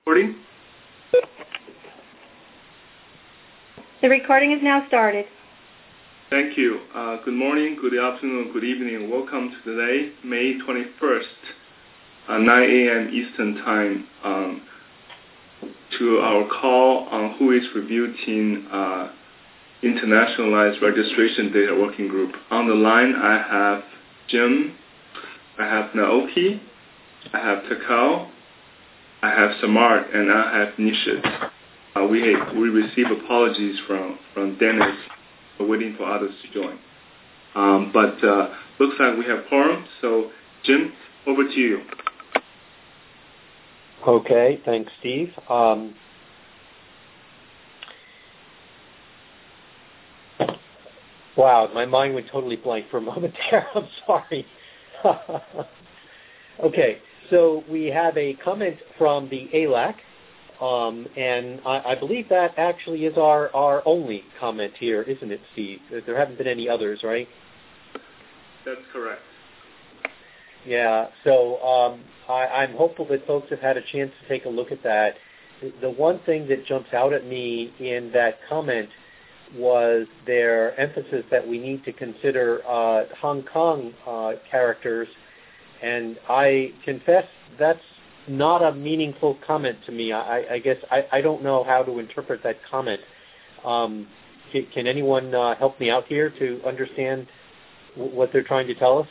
Recording? The recording is now started. Thank you. Good morning, good afternoon, good evening. Welcome to today, May 21st, 9 a.m. Eastern Time, to our call on Who is Review Team Internationalized Registration Data Working Group. On the line, I have Jim, I have Naoki, I have Takao, I have Samart, and I have Nishit. We receive apologies from Dennis. We're waiting for others to join. But looks like we have quorum. So, Jim, over to you. Okay, thanks, Steve. Wow, my mind went totally blank for a moment there. I'm sorry. Okay, so we have a comment from the ALAC, and I believe that actually is our only comment here, isn't it, Steve? There haven't been any others, right? That's correct. Yeah, so I'm hopeful that folks have had a chance to take a look at that. The one thing that jumps out at me in that comment was their emphasis that we need to consider Hong Kong characters, and I confess that's not a meaningful comment to me. I guess I don't know how to interpret that comment. Can anyone help me out here to understand what they're trying to tell us?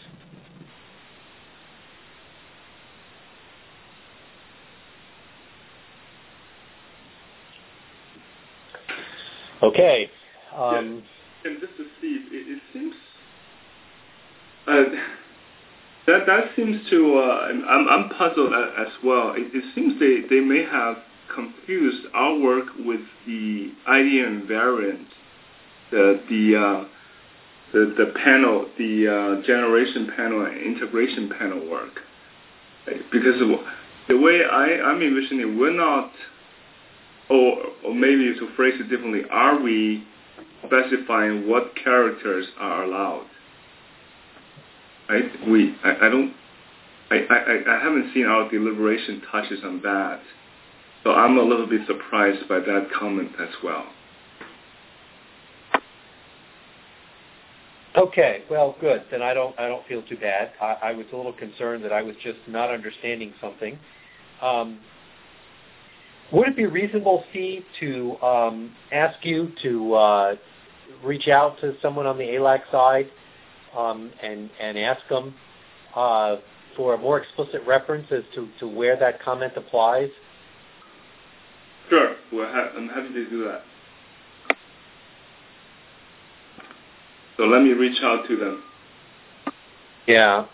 Okay. And just to see, it seems that seems to. I'm puzzled as well. It seems they may have confused our work with the IDM variant, the panel, the generation panel and integration panel work, because the way I'm envisioning, we're not. Or maybe to phrase it differently, are we specifying what characters are allowed? Right? I haven't seen our deliberation touches on that, so I'm a little bit surprised by that comment as well. Okay, well, good. Then I don't feel too bad. I was a little concerned that I was just not understanding something. Would it be reasonable, Steve, to ask you to reach out to someone on the ALAC side and ask them for a more explicit reference as to where that comment applies? Sure. I'm happy to do that. So let me reach out to them. Yeah.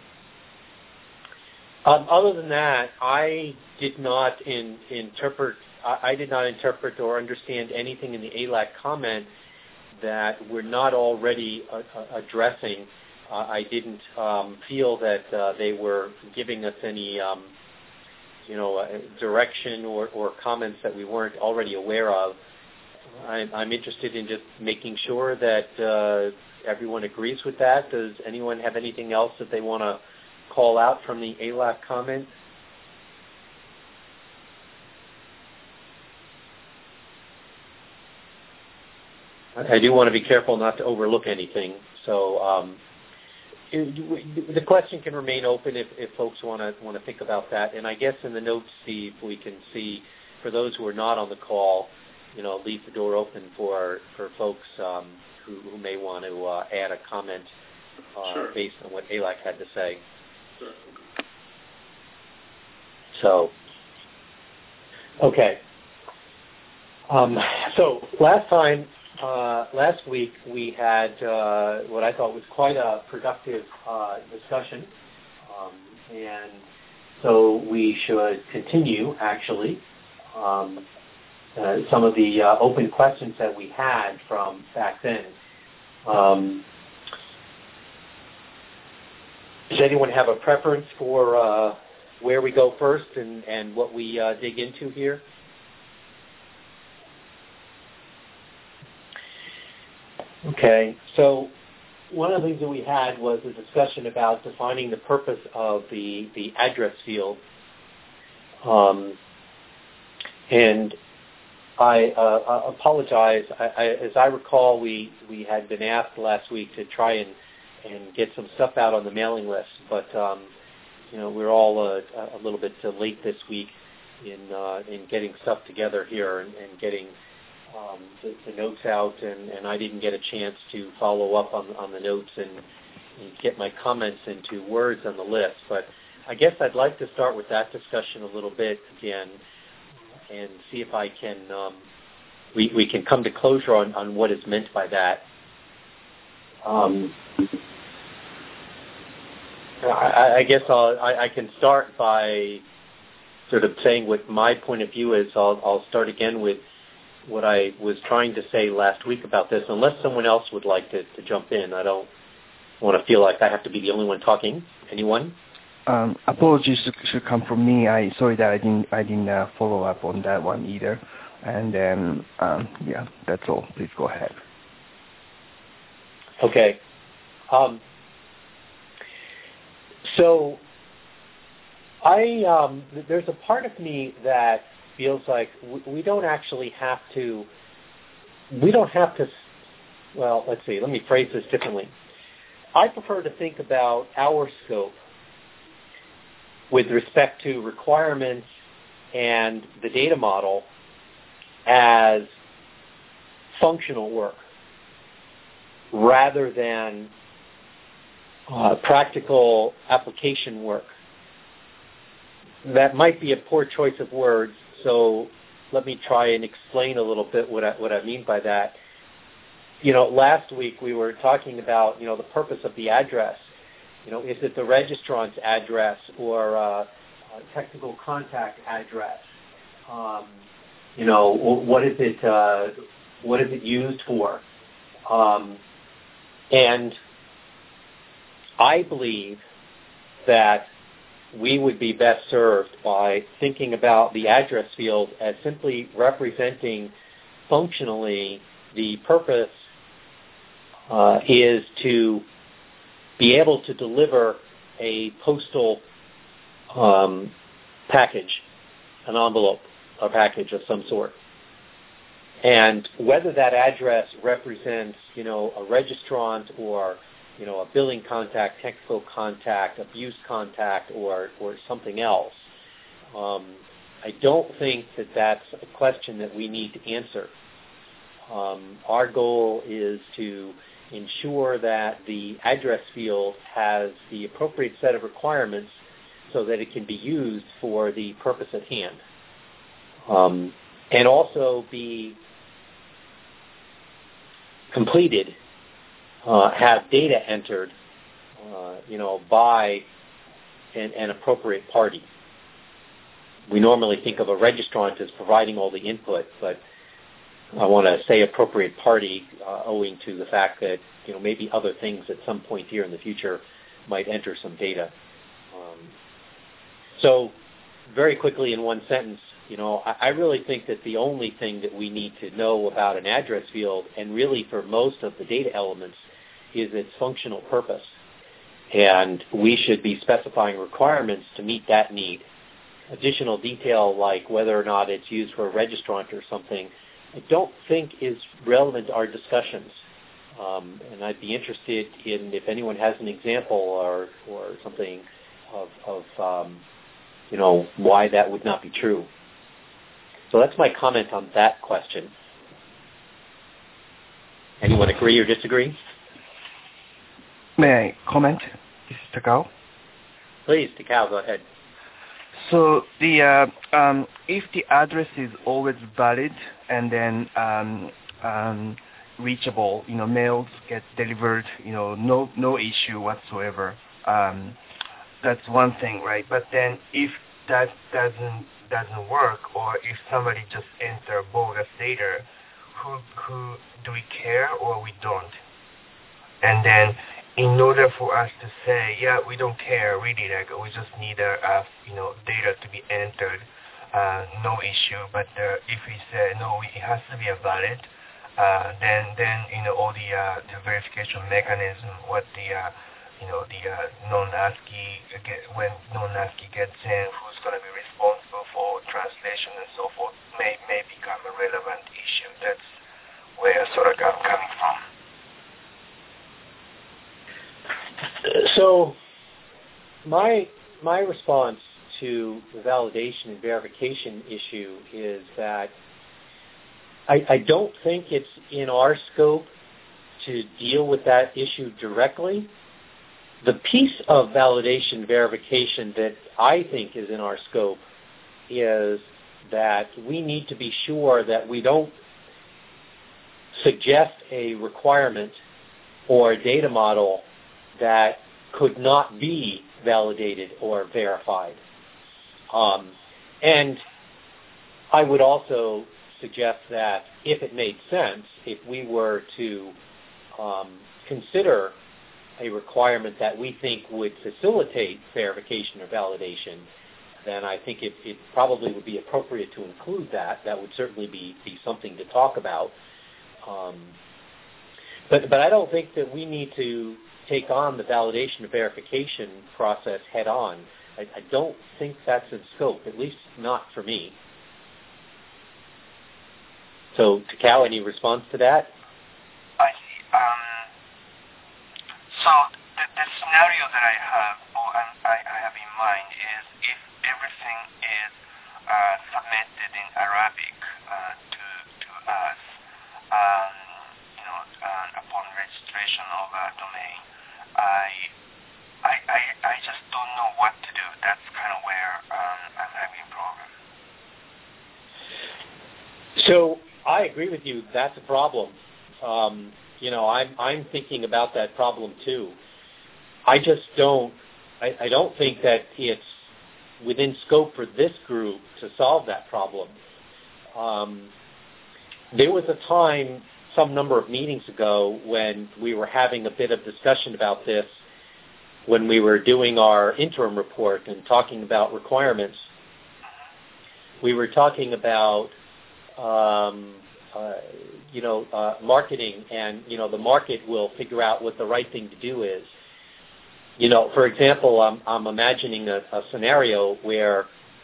Other than that, I did not interpret or understand anything in the ALAC comment that we're not already addressing. I didn't feel that they were giving us any, direction or comments that we weren't already aware of. I'm interested in just making sure that everyone agrees with that. Does anyone have anything else that they want to call out from the ALAC comment? I do want to be careful not to overlook anything. So the question can remain open if folks want to think about that. And I guess in the notes, Steve, we can see for those who are not on the call, leave the door open for folks who may want to add a comment Sure. based on what ALAC had to say. Sure. So, okay. So last week we had what I thought was quite a productive discussion, and so we should continue, actually, some of the open questions that we had from back then. Does anyone have a preference for where we go first and what we dig into here? Okay, so one of the things that we had was a discussion about defining the purpose of the address field. And I apologize. As I recall, we had been asked last week to try and get some stuff out on the mailing list, but we're all a little bit late this week in getting stuff together here and getting the notes out, and I didn't get a chance to follow up on the notes and get my comments into words on the list. But I guess I'd like to start with that discussion a little bit again and see if I can we can come to closure on what is meant by that. I guess I can start by sort of saying what my point of view is. I'll start again with what I was trying to say last week about this, unless someone else would like to jump in. I don't want to feel like I have to be the only one talking. Anyone? Apologies should come from me. Sorry that I didn't follow up on that one either. And then that's all. Please go ahead. Okay. So there's a part of me that feels like we don't have to, well, let's see, let me phrase this differently. I prefer to think about our scope with respect to requirements and the data model as functional work rather than practical application work. That might be a poor choice of words, so let me try and explain a little bit what I mean by that. Last week we were talking about, the purpose of the address. Is it the registrant's address or a technical contact address? What is it used for? And I believe that we would be best served by thinking about the address field as simply representing functionally the purpose is to be able to deliver a postal package, an envelope, a package of some sort. And whether that address represents, a registrant or a billing contact, technical contact, abuse contact, or something else, I don't think that that's a question that we need to answer. Our goal is to ensure that the address field has the appropriate set of requirements so that it can be used for the purpose at hand. And also be completed, have data entered, by an appropriate party. We normally think of a registrant as providing all the input, but I want to say appropriate party owing to the fact that, maybe other things at some point here in the future might enter some data. So very quickly in one sentence, I really think that the only thing that we need to know about an address field, and really for most of the data elements, is its functional purpose. And we should be specifying requirements to meet that need. Additional detail like whether or not it's used for a registrant or something, I don't think is relevant to our discussions. And I'd be interested in if anyone has an example or something of why that would not be true. So that's my comment on that question. Anyone agree or disagree? May I comment? This is Takao. Please, Takao, go ahead. So the if the address is always valid and then reachable, mails get delivered, no issue whatsoever. That's one thing, right? But then if that doesn't work, or if somebody just enter bogus data, who do we care or we don't? And then in order for us to say, yeah, we don't care really, like we just need data to be entered, no issue. But if we say no, it has to be a valid, then all the verification mechanism, what the non-ASCII when non-ASCII gets in, who's going to be responsible for translation and so forth may become a relevant issue. That's where sort of I'm coming from. So my response to the validation and verification issue is that I don't think it's in our scope to deal with that issue directly. The piece of validation verification that I think is in our scope is that we need to be sure that we don't suggest a requirement or a data model that could not be validated or verified. And I would also suggest that if it made sense, if we were to consider a requirement that we think would facilitate verification or validation, then I think it probably would be appropriate to include that. That would certainly be something to talk about. But I don't think that we need to take on the validation or verification process head on. I don't think that's in scope, at least not for me. So, Takao, any response to that? I see. So the scenario that I have, or I have in mind, is if everything is submitted in Arabic to us, upon registration of a domain, I just don't know what to do. That's kind of where I'm having a problem. So I agree with you. That's a problem. I'm thinking about that problem too. I don't think that it's within scope for this group to solve that problem. There was a time, some number of meetings ago, when we were having a bit of discussion about this, when we were doing our interim report and talking about requirements. We were talking about marketing, and the market will figure out what the right thing to do is. For example, I'm imagining a scenario where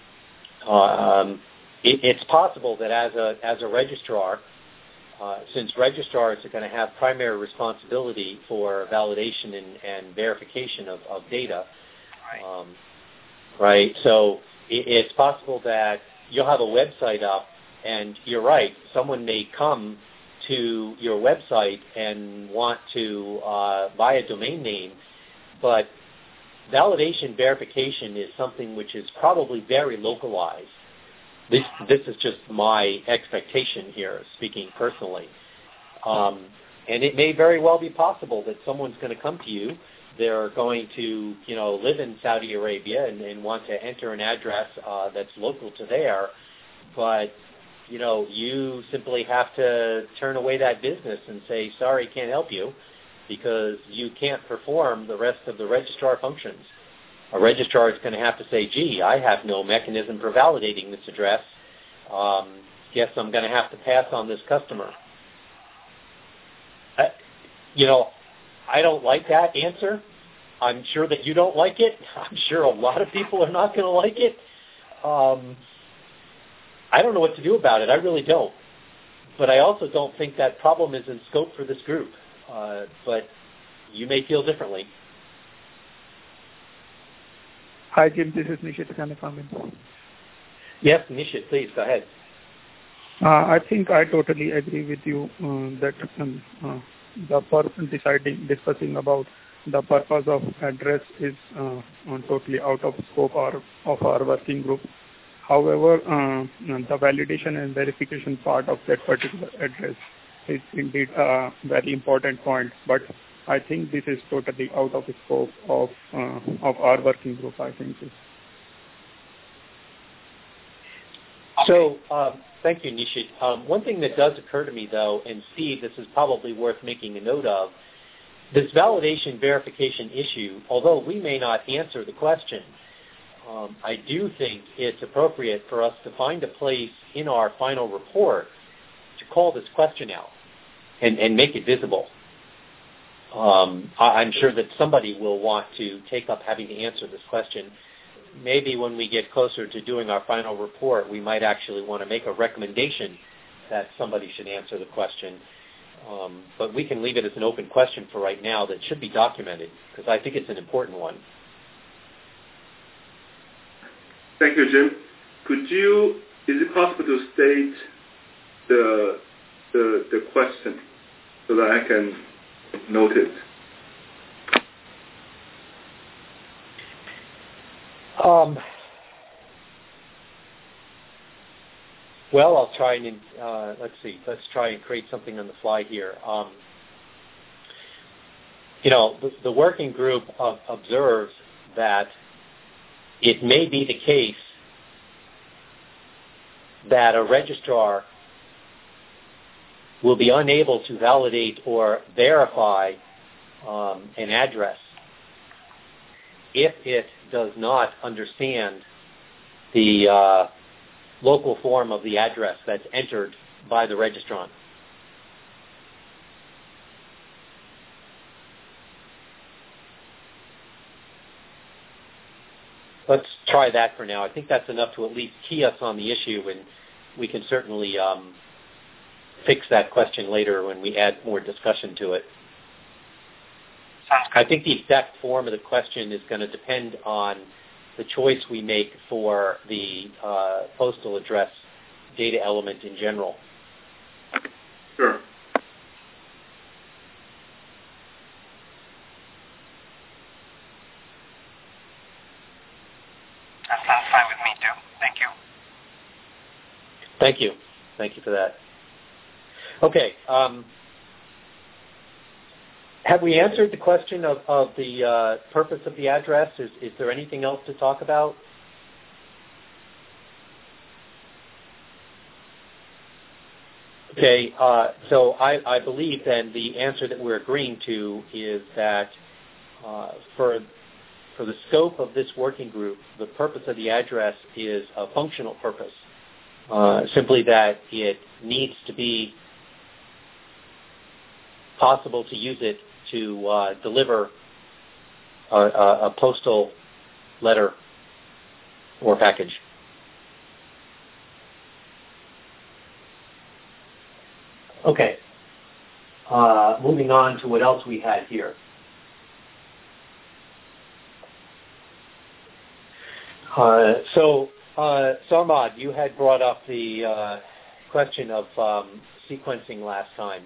it's possible that as a registrar, since registrars are going to have primary responsibility for validation and verification of data, right? So it's possible that you'll have a website up, and you're right, someone may come to your website and want to buy a domain name, but validation verification is something which is probably very localized. This is just my expectation here, speaking personally. And it may very well be possible that someone's going to come to you. They're going to, live in Saudi Arabia and want to enter an address that's local to there, but you simply have to turn away that business and say, sorry, can't help you, because you can't perform the rest of the registrar functions. A registrar is going to have to say, gee, I have no mechanism for validating this address. Guess I'm going to have to pass on this customer. I don't like that answer. I'm sure that you don't like it. I'm sure a lot of people are not going to like it. I don't know what to do about it. I really don't. But I also don't think that problem is in scope for this group. But you may feel differently. Hi, Jim. This is Nishit. Can I come in? Yes, Nishit, please, go ahead. I think I totally agree with you that the person discussing about the purpose of address is totally out of scope of our working group. However, the validation and verification part of that particular address is indeed a very important point, but I think this is totally out of the scope of our working group, I think. So, thank you, Nishit. One thing that does occur to me, though, and Steve, this is probably worth making a note of, this validation verification issue, although we may not answer the question, I do think it's appropriate for us to find a place in our final report to call this question out and make it visible. I'm sure that somebody will want to take up having to answer this question. maybe when we get closer to doing our final report, we might actually want to make a recommendation that somebody should answer the question. But we can leave it as an open question for right now that should be documented, because I think it's an important one. Thank you, Jim. Is it possible to state the question so that I can note it? Well, I'll try and let's try and create something on the fly here. The working group observes that it may be the case that a registrar will be unable to validate or verify an address if it does not understand the local form of the address that's entered by the registrant. Let's try that for now. I think that's enough to at least key us on the issue, and we can certainly fix that question later when we add more discussion to it. I think the exact form of the question is going to depend on the choice we make for the postal address data element in general. Sure. That sounds fine with me too. Thank you. Thank you. Thank you for that. Okay. Have we answered the question of the purpose of the address? Is there anything else to talk about? Okay, so I believe then the answer that we're agreeing to is that for the scope of this working group, the purpose of the address is a functional purpose, simply that it needs to be possible to use it to deliver a postal letter or package. Okay. Moving on to what else we had here. Sarmad, you had brought up the question of sequencing last time.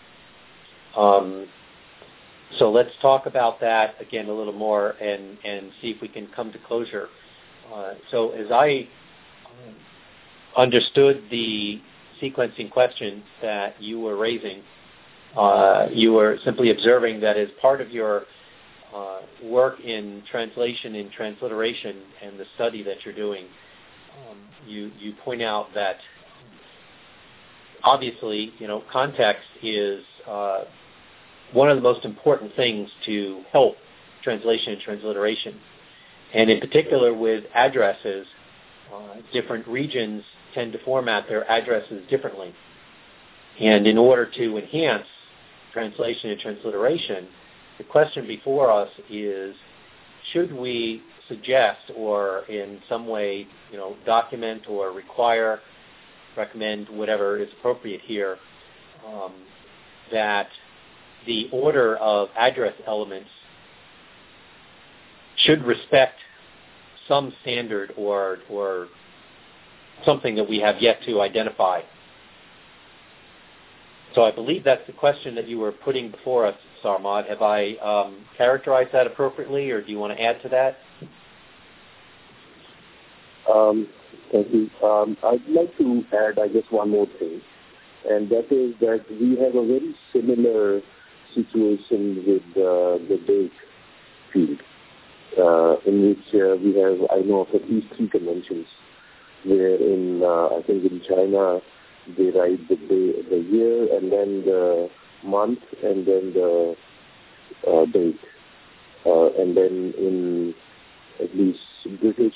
So let's talk about that again a little more and see if we can come to closure. So as I understood the sequencing question that you were raising, you were simply observing that as part of your work in translation and transliteration and the study that you're doing, you point out that obviously, context is one of the most important things to help translation and transliteration. And in particular with addresses, different regions tend to format their addresses differently. And in order to enhance translation and transliteration, the question before us is, should we suggest or in some way, document or recommend whatever is appropriate here, that the order of address elements should respect some standard or something that we have yet to identify. So I believe that's the question that you were putting before us, Sarmad. Have I characterized that appropriately, or do you want to add to that? Thank you. I'd like to add, I guess, one more thing, and that is that we have a very similar situation with the date field, in which we have, I know of at least 3 conventions, where I think in China, they write the day, the year, and then the month, and then the date. And then in at least British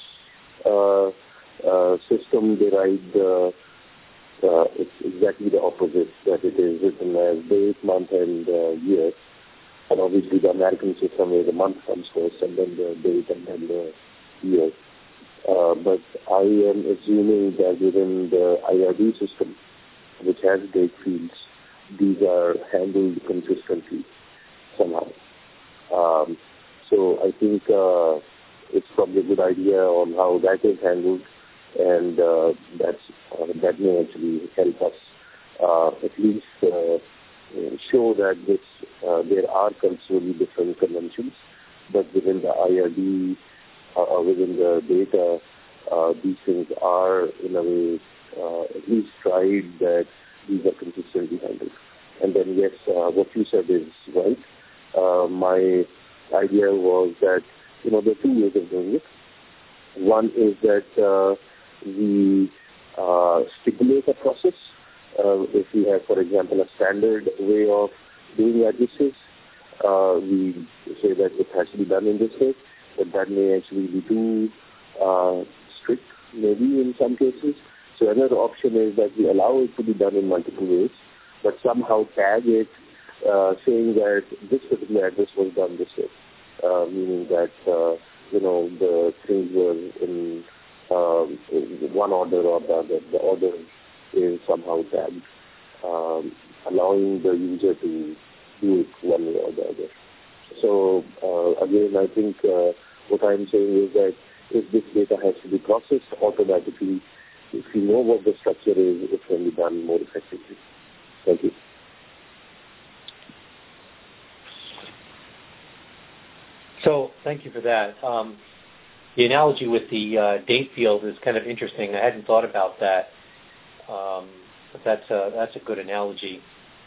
system, they write it's exactly the opposite, that it is written as date, month, and year. And obviously the American system where the month comes first, and then the date, and then the year. but I am assuming that within the IRD system, which has date fields, these are handled consistently somehow. So I think it's probably a good idea on how that is handled, and that may actually help us at least show that there are culturally different conventions, but within the IRD, within the data, these things are in a way at least tried that these are consistently handled. And then yes, what you said is right. My idea was that there are two ways of doing it. One is that we stipulate a process. If we have, for example, a standard way of doing addresses, we say that it has to be done in this way, but that may actually be too strict, maybe in some cases. So another option is that we allow it to be done in multiple ways, but somehow tag it, saying that this particular address was done this way, meaning that the things were in one order or the other. The order is somehow tagged, allowing the user to do it one way or the other. So again, I think what I'm saying is that if this data has to be processed automatically, if you know what the structure is, it can be done more effectively. Thank you. So thank you for that. The analogy with the date field is kind of interesting. I hadn't thought about that, but that's a good analogy.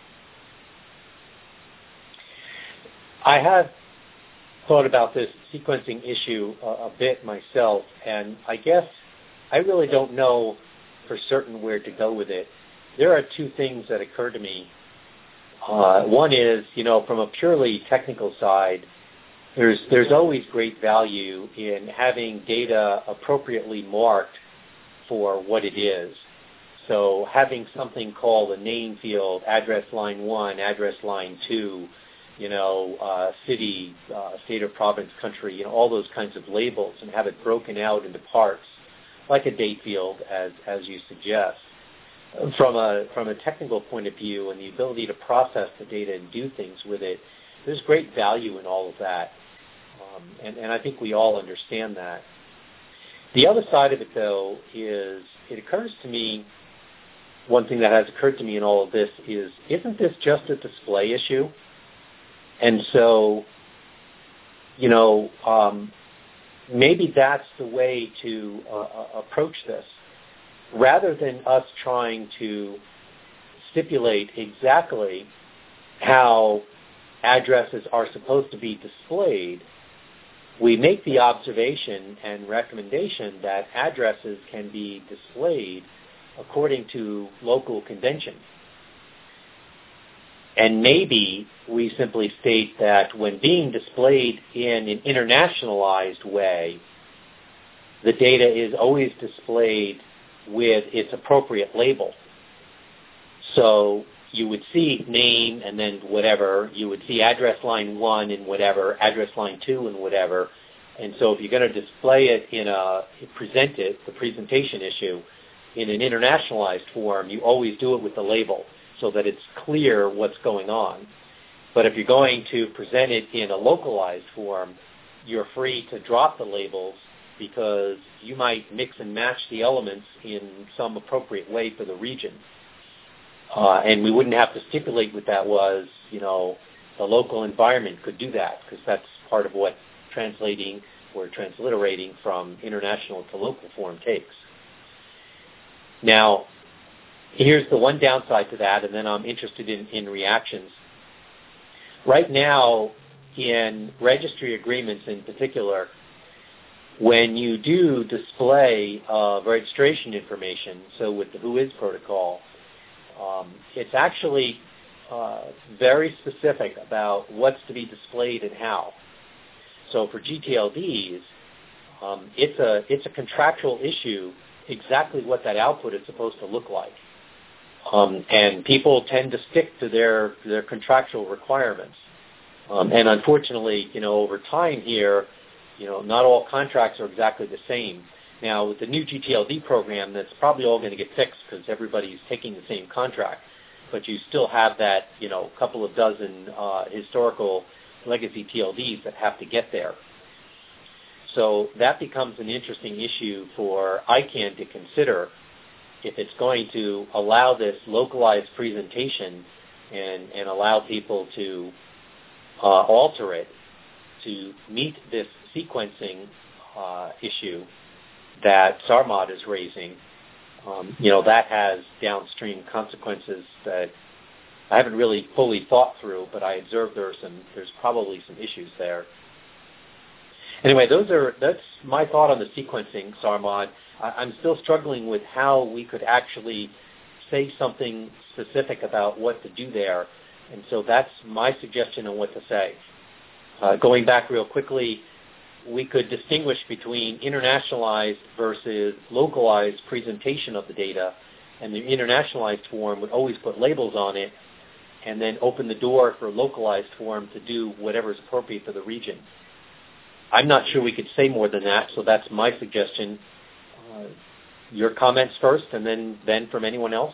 I have thought about this sequencing issue a bit myself, and I guess I really don't know for certain where to go with it. There are two things that occur to me. One is, from a purely technical side, there's always great value in having data appropriately marked for what it is. So having something called a name field, address line 1, address line 2, city, state or province, country, all those kinds of labels, and have it broken out into parts, like a date field, as you suggest. From a technical point of view and the ability to process the data and do things with it, there's great value in all of that. And I think we all understand that. The other side of it, though, is it occurs to me, one thing that has occurred to me in all of this is, isn't this just a display issue? And so, maybe that's the way to approach this. Rather than us trying to stipulate exactly how addresses are supposed to be displayed, we make the observation and recommendation that addresses can be displayed according to local convention. And maybe we simply state that when being displayed in an internationalized way, the data is always displayed with its appropriate label. So you would see name and then whatever. You would see address line 1 and whatever, address line 2 and whatever. And so if you're going to display it present it, the presentation issue, in an internationalized form, you always do it with the label so that it's clear what's going on. But if you're going to present it in a localized form, you're free to drop the labels because you might mix and match the elements in some appropriate way for the region. And we wouldn't have to stipulate what that was. The local environment could do that because that's part of what translating or transliterating from international to local form takes. Now, here's the one downside to that, and then I'm interested in reactions. Right now, in registry agreements in particular, when you do display registration information, so with the WHOIS protocol, it's actually very specific about what's to be displayed and how. So for GTLDs, it's a contractual issue exactly what that output is supposed to look like. And people tend to stick to their contractual requirements. And unfortunately, over time here, not all contracts are exactly the same. Now, with the new GTLD program, that's probably all going to get fixed because everybody's taking the same contract. But you still have that, couple of dozen historical legacy TLDs that have to get there. So that becomes an interesting issue for ICANN to consider if it's going to allow this localized presentation and allow people to alter it to meet this sequencing issue that Sarmad is raising. That has downstream consequences that I haven't really fully thought through, but I observe there's probably some issues there. Anyway, that's my thought on the sequencing, Sarmad. I'm still struggling with how we could actually say something specific about what to do there, and so that's my suggestion on what to say. Going back real quickly, we could distinguish between internationalized versus localized presentation of the data, and the internationalized form would always put labels on it and then open the door for a localized form to do whatever is appropriate for the region. I'm not sure we could say more than that, so that's my suggestion. Your comments first, and then from anyone else?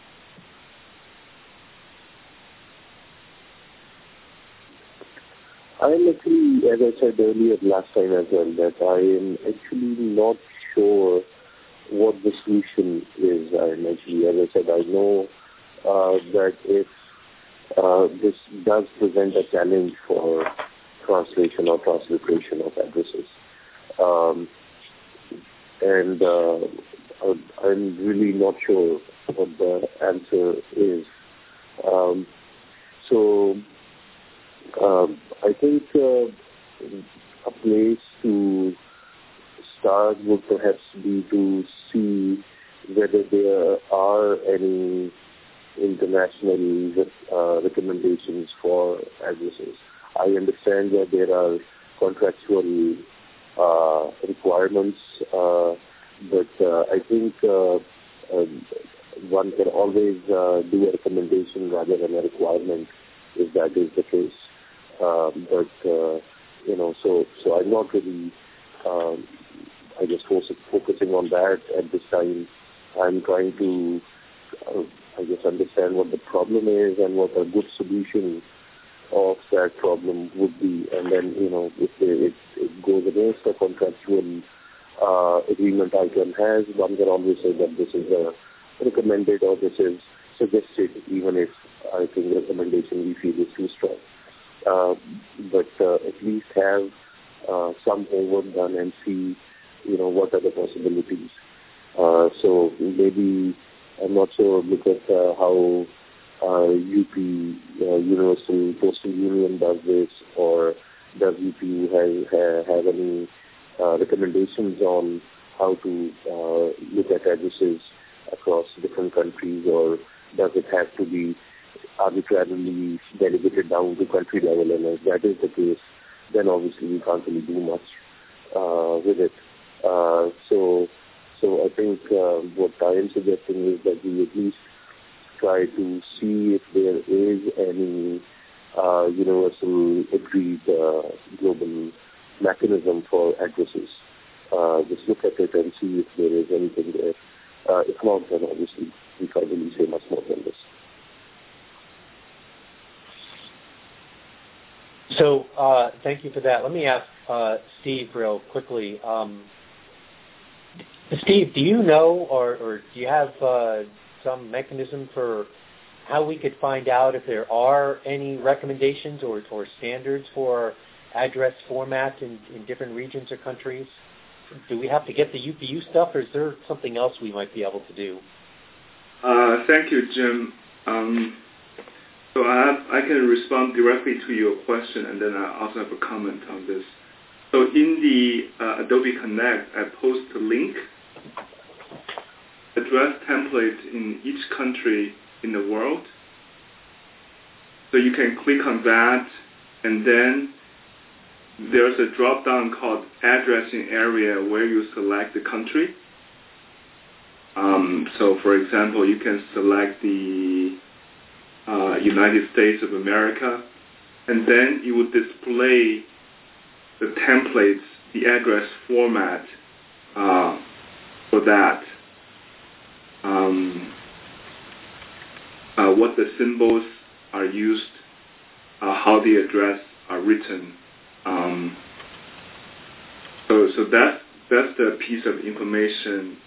I'm actually, as I said earlier last time as well, that I am actually not sure what the solution is. I'm actually, as I said, I know that if this does present a challenge for translation or transliteration of addresses. And I'm really not sure what the answer is. I think a place to start would perhaps be to see whether there are any international recommendations for addresses. I understand that there are contractual requirements, but I think one can always do a recommendation rather than a requirement if that is the case. So I'm not really, focusing on that at this time. I'm trying to, understand what the problem is and what a good solution of that problem would be. And then, if it goes against the contractual agreement ICANN has, one can always say that this is recommended or this is suggested, even if I think the recommendation we feel is too strong. But at least have some homework done and see, what are the possibilities. So maybe, I'm not sure, look at how UP, Universal Postal Union does this, or does UP have any recommendations on how to look at addresses across different countries, or does it have to be arbitrarily delegated down to country level? And if that is the case, then obviously we can't really do much with it. So I think what I am suggesting is that we at least try to see if there is any universal agreed global mechanism for addresses. Just look at it and see if there is anything there. If not, then obviously we can't really say much more than this. So thank you for that. Let me ask Steve real quickly. Steve, do you know or do you have some mechanism for how we could find out if there are any recommendations or standards for address format in different regions or countries? Do we have to get the UPU stuff, or is there something else we might be able to do? Thank you, Jim. So I can respond directly to your question, and then I also have a comment on this. So in the Adobe Connect, I post a link, address template in each country in the world. So you can click on that, and then there's a drop-down called Addressing Area where you select the country. So, for example, you can select the United States of America, and then it would display the templates, the address format for that. What the symbols are used, how the address are written. So that's the piece of information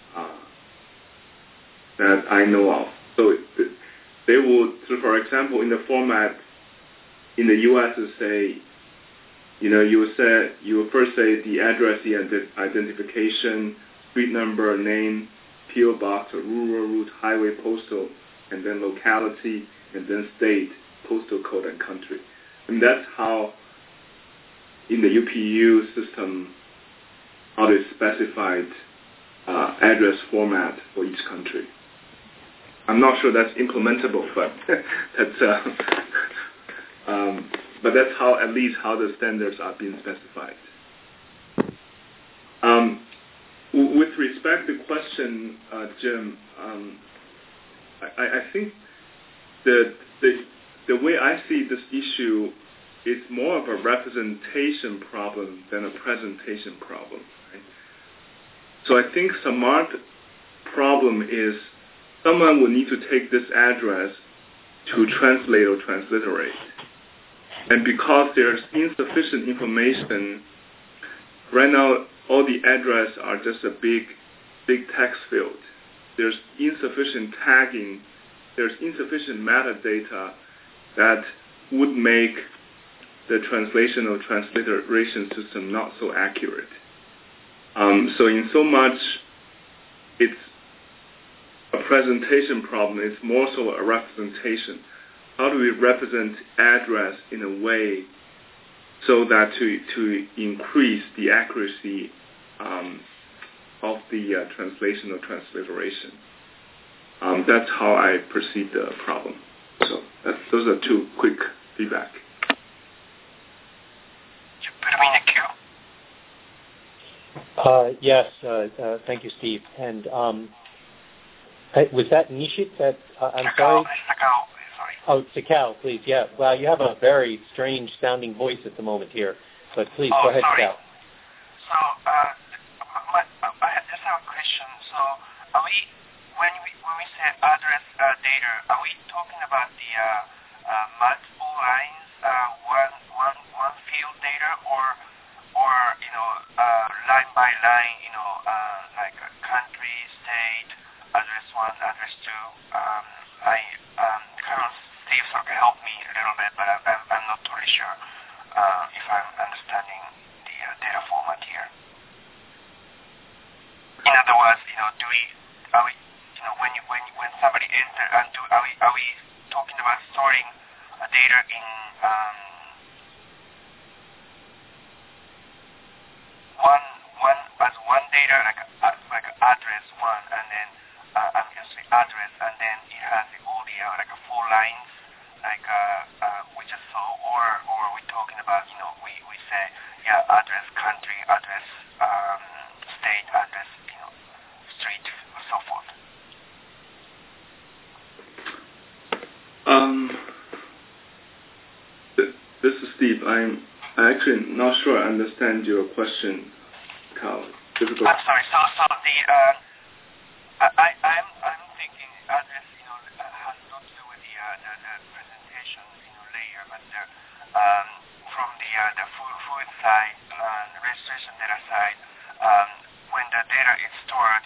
that I know of. So they will, so for example, in the format in the U.S. will say, you will first say the address, the identification, street number, name, PO box, or rural route, highway, postal, and then locality, and then state, postal code, and country. And that's how, in the UPU system, how they specified address format for each country. I'm not sure that's implementable, but but that's how, at least, how the standards are being specified. With respect to the question, Jim, I think the way I see this issue is more of a representation problem than a presentation problem. Right? So I think smart problem is someone will need to take this address to translate or transliterate. And because there's insufficient information, right now all the address are just a big text field. There's insufficient tagging, there's insufficient metadata that would make the translation or transliteration system not so accurate. So in so much, it's a presentation problem, it's more so a representation. How do we represent address in a way so that to increase the accuracy of the translation or transliteration? That's how I perceive the problem. So those are two quick feedback. You put them in the queue? Yes, thank you, Steve. And was that Nishit? I'm sorry? Sakao, sorry. Oh, Sakao, please, yeah. Well, you have a very strange sounding voice at the moment here, but please go ahead, sorry. Sakao. So I just have a question. So are we, when we say address data, are we talking about the multiple lines, one field data, or line by line, like a country, state, address 1, address 2? Steve sort of helped me a little bit, but I'm not totally sure if I'm understanding the data format here. In other words, when somebody enters, are we talking about storing data in one data, like address 1, and then I'm going to say address, and then it has all the like 4 lines, like we just saw, or are we talking about we say address, country, address, state, address, street, or so forth. This is Steve. I'm actually not sure I understand your question, Carl. Difficult. I'm sorry. So the I'm thinking address has not to do with the presentation layer, but from the food side and registration data side, when the data is stored,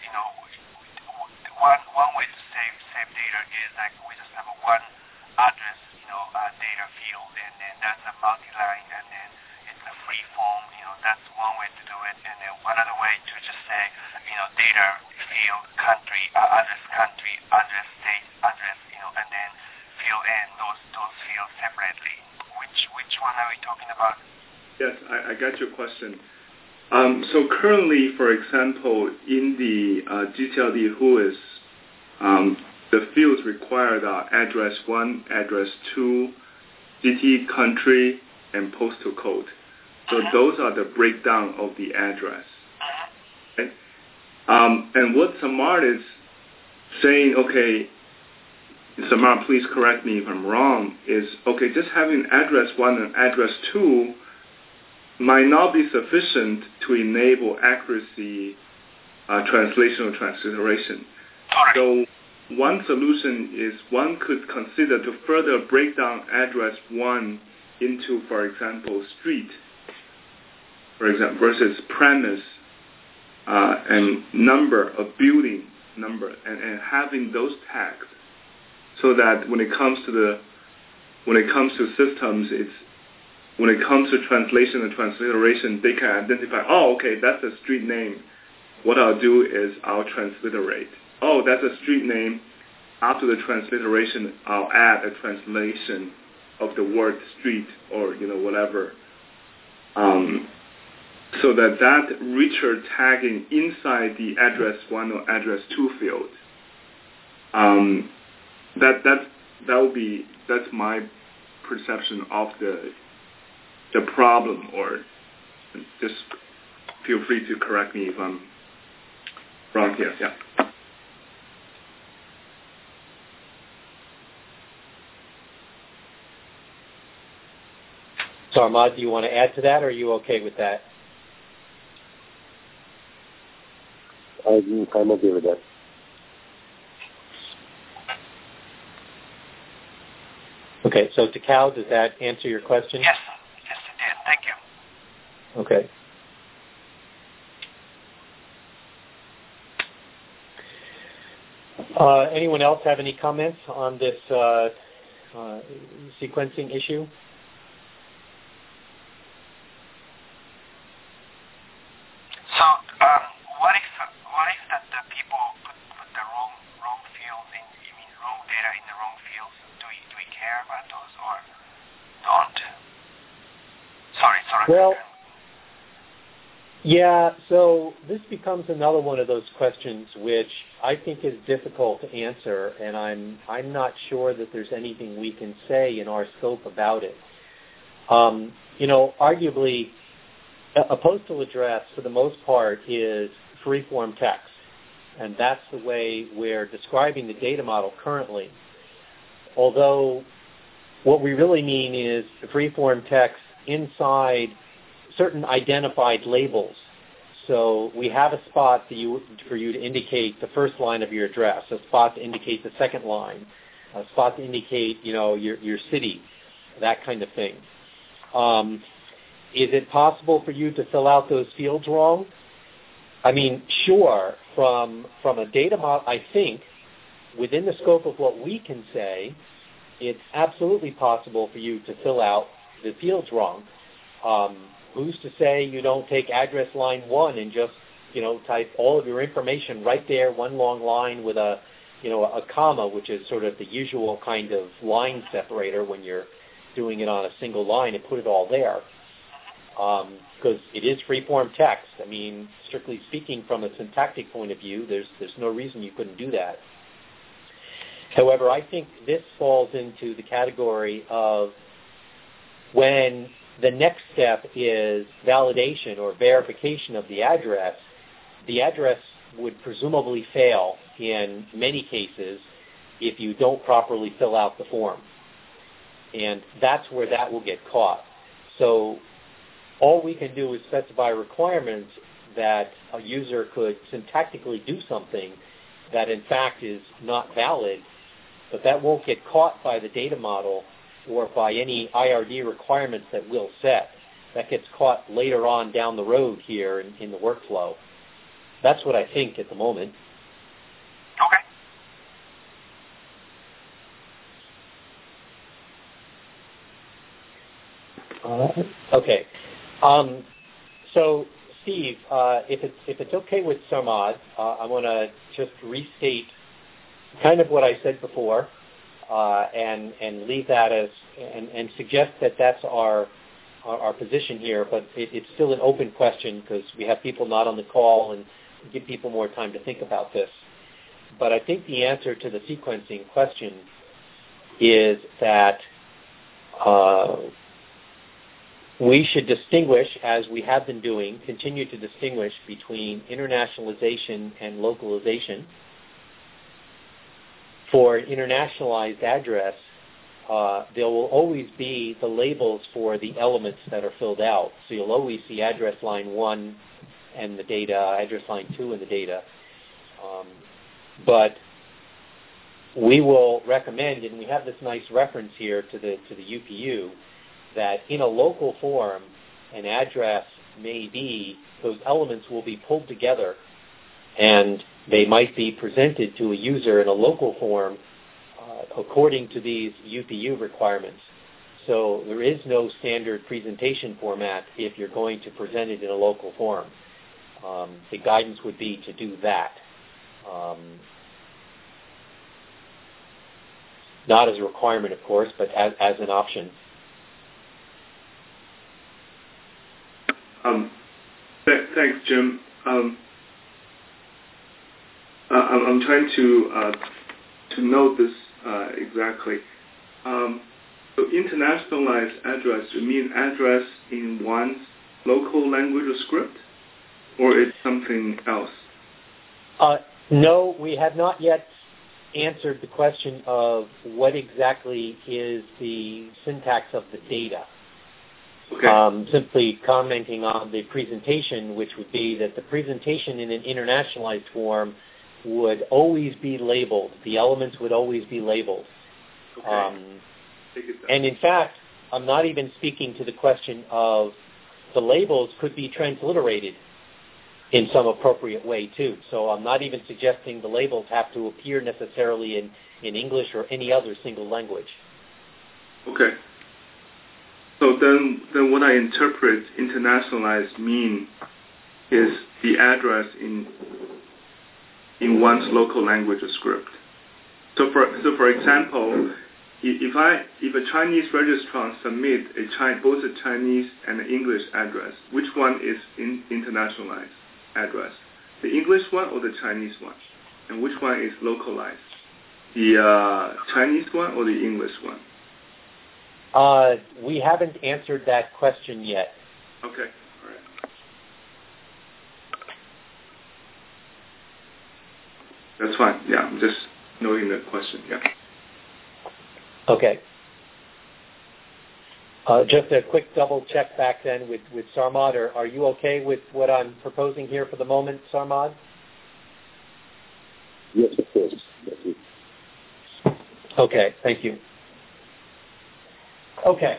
one way to save data is like we just have one address data field, and then that's a multi-line, and then it's a free form. That's one way to do it, and then one other way to just say data field, country, address, state, address, and then fill in those fields separately. Which one are we talking about? Yes, I got your question. So currently, for example, in the GTLD WHOIS, the fields required are address 1, address 2, city, country, and postal code. So those are the breakdown of the address. Okay? And what Samart is saying, okay, Samart, please correct me if I'm wrong, is, okay, just having address 1 and address 2 might not be sufficient to enable accuracy translation or transliteration. So one solution is one could consider to further break down address 1 into, for example, street, for example, versus premise and number of building number, and having those tags, so that when it comes to systems, when it comes to translation and transliteration, they can identify, oh, okay, that's a street name. What I'll do is I'll transliterate. Oh, that's a street name. After the transliteration, I'll add a translation of the word street or whatever. So that richer tagging inside the address 1 or address 2 field. That's my perception of the problem, or just feel free to correct me if I'm wrong here. Yeah. So, Ahmad, do you want to add to that, or are you okay with that? I'm okay with that. Okay, so Takao, does that answer your question? Yes, it did. Thank you. Okay. Anyone else have any comments on this sequencing issue? So, what if the people put the wrong fields in? You mean wrong data in the wrong fields? Do we care about those or don't? Sorry. Well, yeah. So this becomes another one of those questions which I think is difficult to answer, and I'm not sure that there's anything we can say in our scope about it. Arguably, a postal address, for the most part, is free-form text, and that's the way we're describing the data model currently. Although what we really mean is free-form text inside certain identified labels. So we have a spot for you to indicate the first line of your address, a spot to indicate the second line, a spot to indicate your city, that kind of thing. Is it possible for you to fill out those fields wrong? I mean, sure, from a data model, I think, within the scope of what we can say, it's absolutely possible for you to fill out the fields wrong. Who's to say you don't take address line 1 and just, type all of your information right there, one long line with a comma, which is sort of the usual kind of line separator when you're doing it on a single line, and put it all there. Because it is free-form text. I mean, strictly speaking, from a syntactic point of view, there's no reason you couldn't do that. However, I think this falls into the category of when the next step is validation or verification of the address would presumably fail in many cases if you don't properly fill out the form. And that's where that will get caught. So all we can do is specify requirements that a user could syntactically do something that in fact is not valid, but that won't get caught by the data model or by any IRD requirements that we'll set. That gets caught later on down the road here in the workflow. That's what I think at the moment. Okay. Okay. So, Steve, if it's okay with Sarmad, I want to just restate kind of what I said before, and leave that as and suggest that that's our position here. But it's still an open question because we have people not on the call and give people more time to think about this. But I think the answer to the sequencing question is that we should distinguish, as we have been doing, continue to distinguish between internationalization and localization. For an internationalized address, there will always be the labels for the elements that are filled out. So you'll always see address line 1 and the data, address line 2 and the data. But we will recommend, and we have this nice reference here to the UPU, that in a local form, an address may be, those elements will be pulled together, and they might be presented to a user in a local form according to these UPU requirements. So there is no standard presentation format if you're going to present it in a local form. The guidance would be to do that. Not as a requirement, of course, but as an option. Thanks, Jim. I'm trying to note this exactly. So internationalized address, you mean address in one's local language or script, or it's something else? No, we have not yet answered the question of what exactly is the syntax of the data. Okay. Simply commenting on the presentation, which would be that the presentation in an internationalized form would always be labeled. The elements would always be labeled. Okay. And in fact, I'm not even speaking to the question of the labels could be transliterated in some appropriate way too. So I'm not even suggesting the labels have to appear necessarily in English or any other single language. Okay. So then what I interpret internationalized mean is the address in one's local language or script. So for example, if a Chinese registrant submit both a Chinese and an English address, which one is internationalized address? The English one or the Chinese one? And which one is localized? The Chinese one or the English one? We haven't answered that question yet. Okay. All right. That's fine. Yeah, I'm just noting the question. Yeah. Okay. Just a quick double check back then with Sarmad. Are you okay with what I'm proposing here for the moment, Sarmad? Yes, of course. Thank you. Okay, thank you. Okay.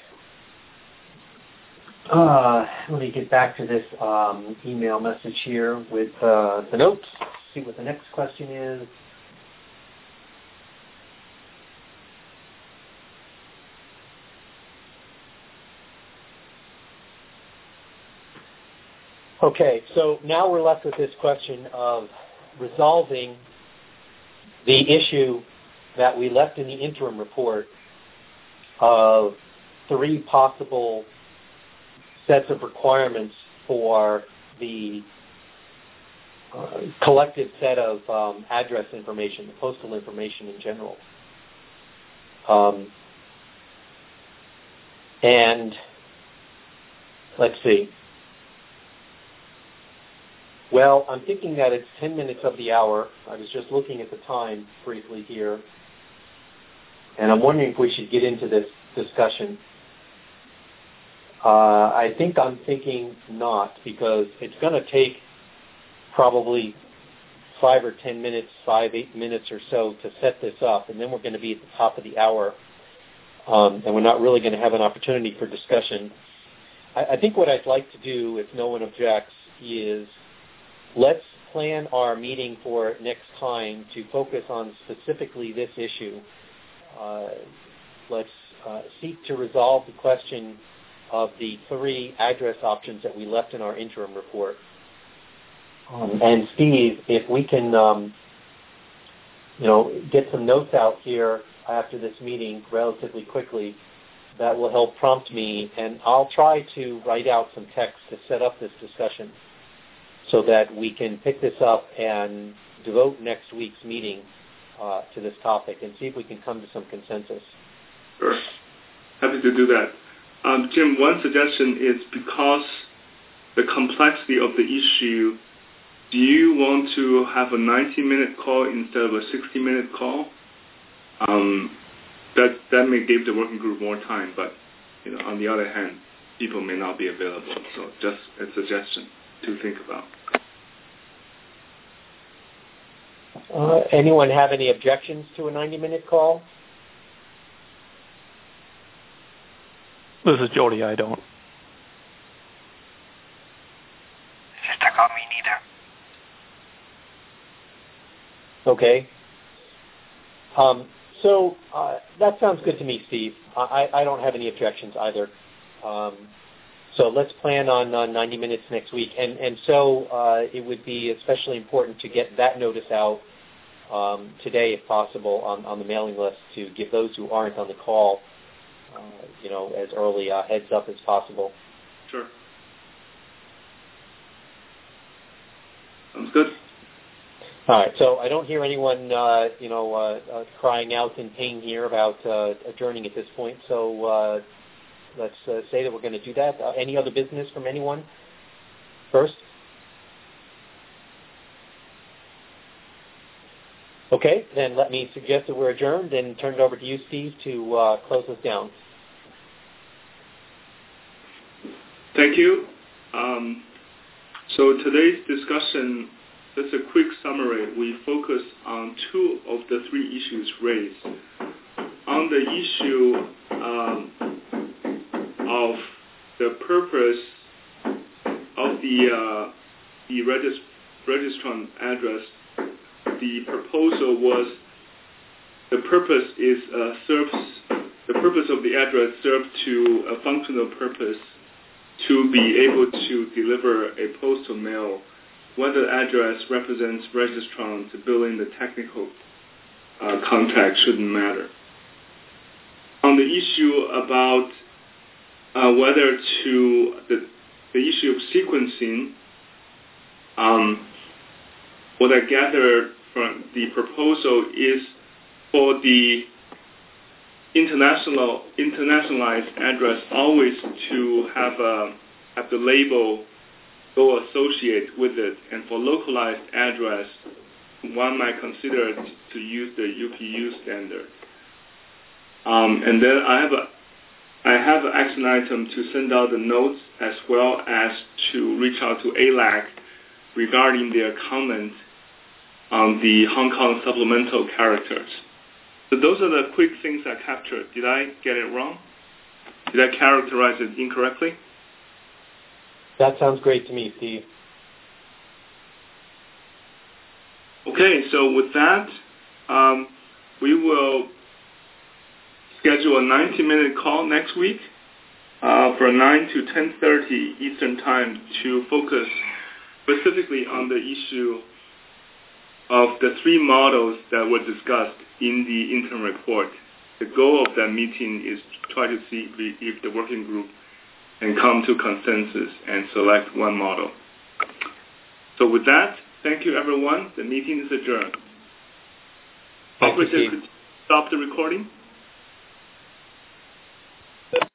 Let me get back to this email message here with the notes. See what the next question is. Okay, so now we're left with this question of resolving the issue that we left in the interim report of 3 possible sets of requirements for the collective set of address information, the postal information in general. And let's see. Well, I'm thinking that it's 10 minutes of the hour. I was just looking at the time briefly here. And I'm wondering if we should get into this discussion. I think I'm thinking not, because it's going to take probably 5 or 10 minutes, 8 minutes or so to set this up, and then we're going to be at the top of the hour, and we're not really going to have an opportunity for discussion. I think what I'd like to do, if no one objects, is let's plan our meeting for next time to focus on specifically this issue. Let's seek to resolve the question of the 3 address options that we left in our interim report. And Steve, if we can, get some notes out here after this meeting relatively quickly, that will help prompt me, and I'll try to write out some text to set up this discussion so that we can pick this up and devote next week's meeting to this topic and see if we can come to some consensus. Sure. Happy to do that. Jim, one suggestion is, because the complexity of the issue, do you want to have a 90-minute call instead of a 60-minute call? That may give the working group more time, but on the other hand, people may not be available. So just a suggestion. to think about. Anyone have any objections to a 90-minute call? This is Jody. I don't. Me neither. Okay. So that sounds good to me, Steve. I don't have any objections either. So let's plan on 90 minutes next week. And so it would be especially important to get that notice out today, if possible, on the mailing list to give those who aren't on the call, as early a heads up as possible. Sure. Sounds good. All right. So I don't hear anyone, crying out in pain here about adjourning at this point. So let's say that we're going to do that. Any other business from anyone first? Okay. Then let me suggest that we're adjourned and turn it over to you, Steve, to close us down. Thank you. So today's discussion, just a quick summary, we focus on 2 of the 3 issues raised. On the issue of the purpose of the registrant address, the proposal was the purpose of the address serves to a functional purpose to be able to deliver a postal mail. Whether address represents registrant billing, the technical contract shouldn't matter. On the issue about whether to the issue of sequencing, what I gathered from the proposal is for the internationalized address always to have the label go associate with it, and for localized address, one might consider to use the UPU standard. And then I have an action item to send out the notes as well as to reach out to ALAC regarding their comment on the Hong Kong supplemental characters. So those are the quick things I captured. Did I get it wrong? Did I characterize it incorrectly? That sounds great to me, Steve. Okay, so with that, we will schedule a 90-minute call next week from 9 to 10:30 Eastern Time to focus specifically on the issue of the 3 models that were discussed in the interim report. The goal of that meeting is to try to see if the working group can come to consensus and select one model. So with that, thank you, everyone. The meeting is adjourned. Thank you, Operator, could you stop the recording?